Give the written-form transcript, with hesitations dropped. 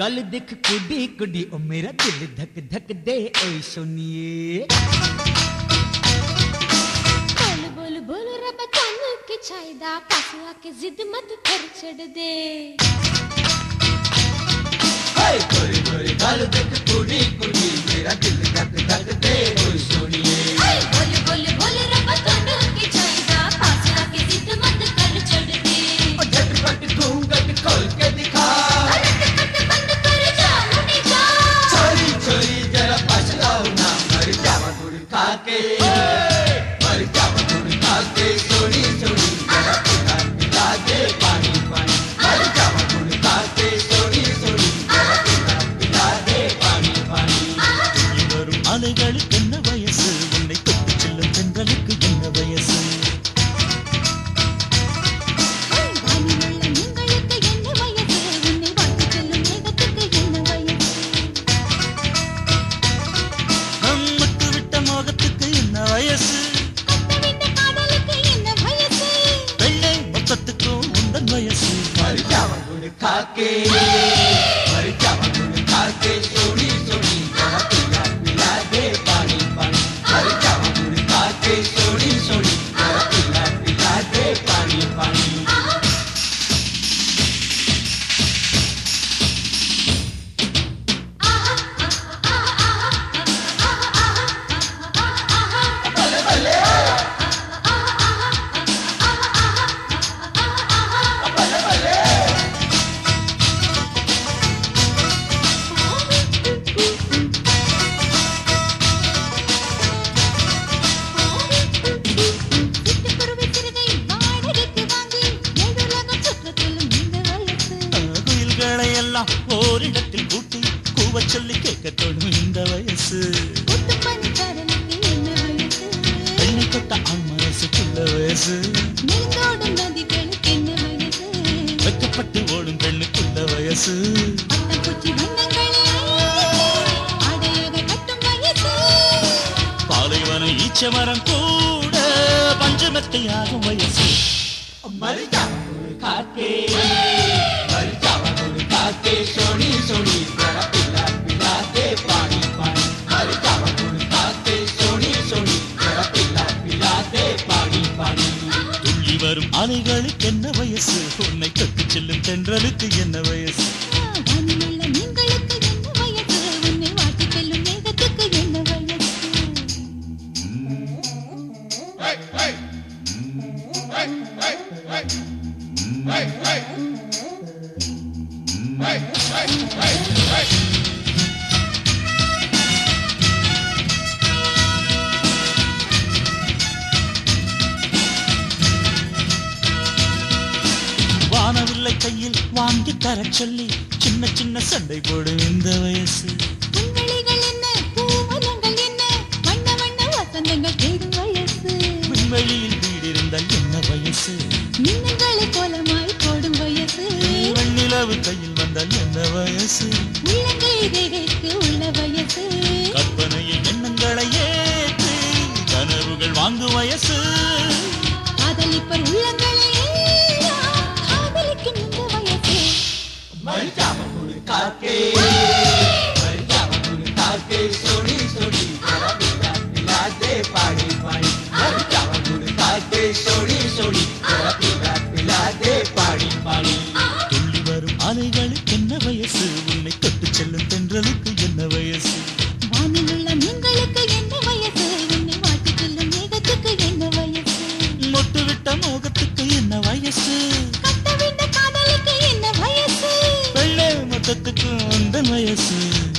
गल देख कुड़ी कुड़ी ओ मेरा दिल धक धक दे ओए सोनिए बोल बोल बोल रब तन की छायदा पास आके जिद मत कर छड़ दे हाय गोरी गोरी गल देख कुड़ी कुड़ी मेरा दिल धक धक दे ओए सोनिए हाय बोल बोल बोल रब तन की छायदा पास आके जिद मत कर छड़ दे ओ झटपट घूंघट खोल के दिखा खाके मर जावा गुड़ खाके सोनी सोनी जरा पिला पिला दे पानी पानी मर जावा गुड़ खाके सोनी सोनी जरा पिला पिला दे पानी पानी வரும் அலைகளுக்கு என்ன வயசு உன்னை தொட்டு செல்லும் பெண்களுக்கு என்ன வயசு खाके मर जावा गुड़ खाके सोनी सोनी जरा पिला पिला दे पानी पानी मर जावा गुड़ खाके सोनी सोनी जरा पिला पिला दे पानी पानी ஓரிடத்தில் கூட்டி கூவ சொல்லி கேட்க தோடும் இந்த வயசு பெண்ணை தொட்ட ஆண் மனசுக்குள்ள வயசு வெக்கப்பட்டு ஓடும் பெண்ணுக்குள்ள வயசு பாலைவனம் ஈச்ச மரம் கூட பஞ்சமத்தை ஆகும் வயசு खाके सोनी सोनी जरा पिला पिला दे पानी पानी मर जावा गुड़ खाके सोनी सोनी जरा पिला पिला दे पानी पानी துள்ளி வரும் அலைகளுக்கு என்ன வயசு உன்னை தொட்டு செல்லும் தென்றலுக்கு என்ன வயசு நீங்களுக்கு என்ன வயசு உன்னை வாட்டி செல்லும் மேகத்துக்கு என்ன வயசு hey hey hey hey hey hey hey Hey, hey, hey, hey. வானவில்லை கையில் வாங்கி தர சொல்லி சின்ன சின்ன சண்டை போடும் இந்த வயசு விண்வெளிகள் என்ன பூவனங்கள் என்ன வண்ண வண்ண வசந்தங்கள் தேடும் வயசு விண்வெளியில் வீடிருந்தால் என்ன வயசு மின்னல்களை கோலமாய் போடும் வயசு வெண்ணிலவு கையில் வந்தால் என்ன வயசு உள்ளங்கை தேவைக்கு உள்ள வயசு கற்பனையில் எண்ணங்களை ஏற்றி கனவுகள் வாங்கும் வயசு காதலிப்பர் உள்ளங்களை காதலிக்கும் இந்த வயசு मर जावा गुड़ खाके मर जावा गुड़ खाके सोनी सोनी जरा पिला पिला दे पानी पानी मर जावा गुड़ खाके सोनी सोनी जरा पिला पिला दे पानी पानी துள்ளி வரும் அலைகளுக்கு என்ன வயசு உன்னை தொட்டு செல்லும் தென்றலுக்கு என்ன வயசு வானில் உள்ள மீன்களுக்கு என்ன வயசு உன்னை வாட்டி செல்லும் மேகத்துக்கு என்ன வயசு மொட்டு விட்ட மோகத்துக்கு என்ன வயசு கட்டவிட்ட காதலுக்கு என்ன வயசு வெள்ளை மொத்தத்துக்கு அந்த வயசு